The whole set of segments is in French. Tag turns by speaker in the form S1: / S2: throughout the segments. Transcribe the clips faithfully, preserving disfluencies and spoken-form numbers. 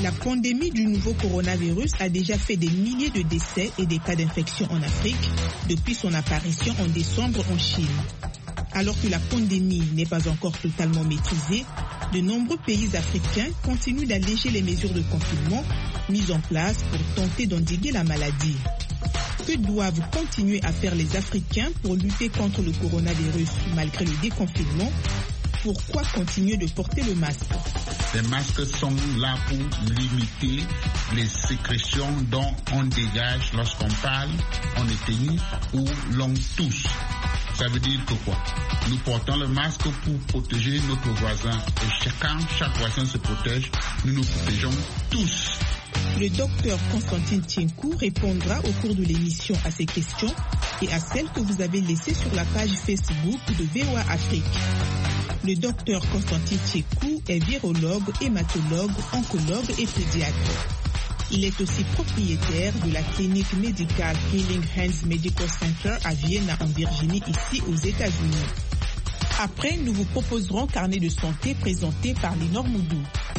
S1: La pandémie du nouveau coronavirus a déjà fait des milliers de décès et des cas d'infection en Afrique depuis son apparition en décembre en Chine. Alors que la pandémie n'est pas encore totalement maîtrisée, de nombreux pays africains continuent d'alléger les mesures de confinement mises en place pour tenter d'endiguer la maladie. Que doivent continuer à faire les Africains pour lutter contre le coronavirus malgré le déconfinement? Pourquoi continuer de porter le masque?
S2: Les masques sont là pour limiter les sécrétions dont on dégage lorsqu'on parle, on éteigne ou l'on tousse. Ça veut dire que quoi? Nous portons le masque pour protéger notre voisin. Et chacun, chaque voisin se protège. Nous nous protégeons tous.
S1: Le docteur Constantine Tienkou répondra au cours de l'émission à ces questions et à celles que vous avez laissées sur la page Facebook de V O A Afrique. Le docteur Constantine Tienkou est virologue, hématologue, oncologue et pédiatre. Il est aussi propriétaire de la clinique médicale Healing Hands Medical Center à Vienne, en Virginie, ici aux États-Unis. Après, nous vous proposerons Carnet de santé présenté par Lénore Moudou.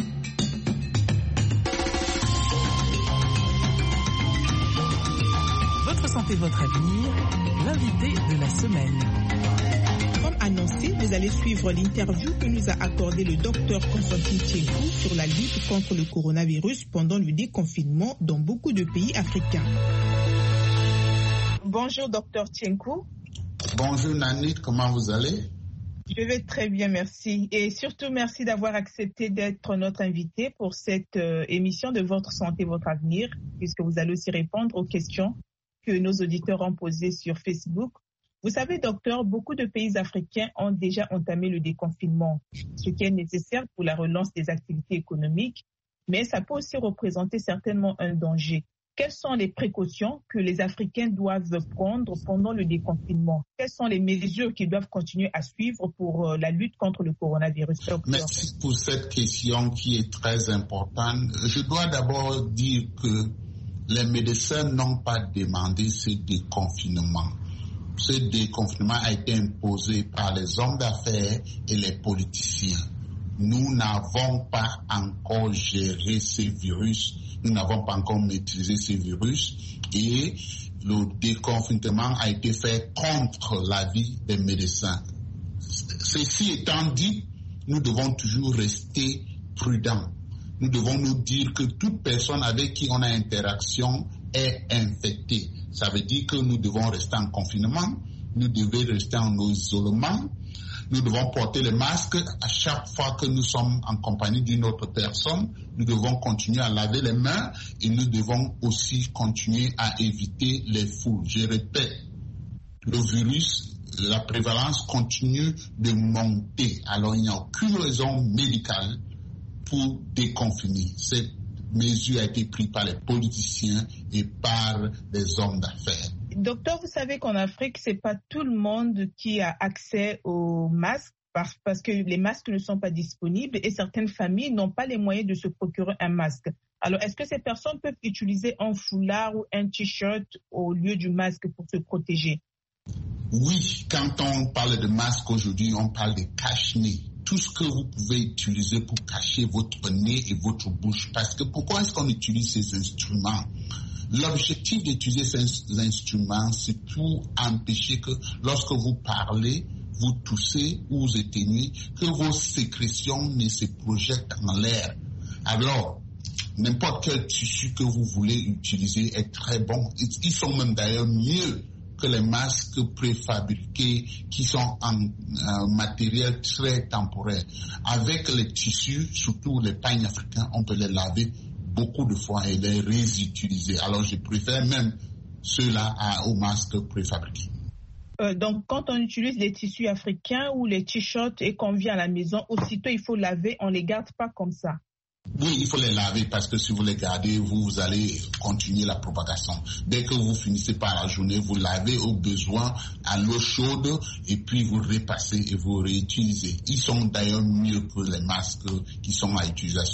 S3: Votre santé, votre avenir, l'invité de la semaine.
S1: Comme annoncé, vous allez suivre l'interview que nous a accordé le docteur Constantine Tienkou sur la lutte contre le coronavirus pendant le déconfinement dans beaucoup de pays africains. Bonjour docteur Tienkou.
S2: Bonjour Nanit, comment vous allez?
S1: Je vais très bien, merci. Et surtout, merci d'avoir accepté d'être notre invité pour cette euh, émission de Votre santé, votre avenir, puisque vous allez aussi répondre aux questions que nos auditeurs ont posées sur Facebook. Vous savez, docteur, beaucoup de pays africains ont déjà entamé le déconfinement, ce qui est nécessaire pour la relance des activités économiques, mais ça peut aussi représenter certainement un danger. Quelles sont les précautions que les Africains doivent prendre pendant le déconfinement? Quelles sont les mesures qu'ils doivent continuer à suivre pour la lutte contre le coronavirus, docteur?
S2: Merci pour cette question qui est très importante. Je dois d'abord dire que les médecins n'ont pas demandé ce déconfinement. Ce déconfinement a été imposé par les hommes d'affaires et les politiciens. Nous n'avons pas encore géré ce virus, nous n'avons pas encore maîtrisé ce virus et le déconfinement a été fait contre l'avis des médecins. Ceci étant dit, nous devons toujours rester prudents. Nous devons nous dire que toute personne avec qui on a interaction est infectée. Ça veut dire que nous devons rester en confinement, nous devons rester en isolement, nous devons porter le masque à chaque fois que nous sommes en compagnie d'une autre personne, nous devons continuer à laver les mains et nous devons aussi continuer à éviter les foules. Je répète, le virus, la prévalence continue de monter. Alors il n'y a aucune raison médicale pour déconfiner. Cette mesure a été prise par les politiciens et par les hommes d'affaires.
S1: Docteur, vous savez qu'en Afrique, c'est pas tout le monde qui a accès aux masques parce, parce que les masques ne sont pas disponibles et certaines familles n'ont pas les moyens de se procurer un masque. Alors, est-ce que ces personnes peuvent utiliser un foulard ou un t-shirt au lieu du masque pour se protéger?
S2: Oui, quand on parle de masque aujourd'hui, on parle de cache-nez. Tout ce que vous pouvez utiliser pour cacher votre nez et votre bouche. Parce que pourquoi est-ce qu'on utilise ces instruments? L'objectif d'utiliser ces instruments, c'est pour empêcher que lorsque vous parlez, vous toussez ou vous éteignez, que vos sécrétions ne se projettent en l'air. Alors, n'importe quel tissu que vous voulez utiliser est très bon. Ils sont même d'ailleurs mieux que les masques préfabriqués qui sont en euh, matériel très temporaire. Avec les tissus, surtout les pagnes africains, on peut les laver beaucoup de fois et les réutiliser. Alors je préfère même ceux-là à, aux masques préfabriqués.
S1: Euh, donc quand on utilise les tissus africains ou les t-shirts et qu'on vient à la maison, aussitôt il faut laver, on ne les garde pas comme ça.
S2: Oui, il faut les laver parce que si vous les gardez, vous, vous allez continuer la propagation. Dès que vous finissez par la journée, vous lavez au besoin à l'eau chaude et puis vous repassez et vous réutilisez. Ils sont d'ailleurs mieux que les masques qui sont à utilisation